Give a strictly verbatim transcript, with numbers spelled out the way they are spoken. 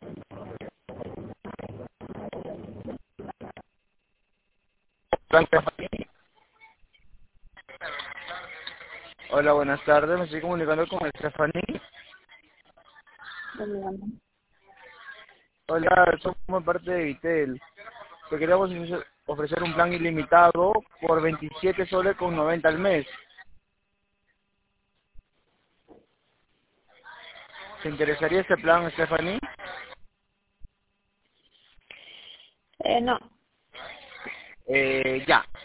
Hola, buenas tardes. Me estoy comunicando con Stephanie. Hola, somos parte de Vitel. Te queremos ofrecer un plan ilimitado por veintisiete soles con noventa al mes. ¿Te interesaría este plan, Stephanie? Eh, no. Eh, ya.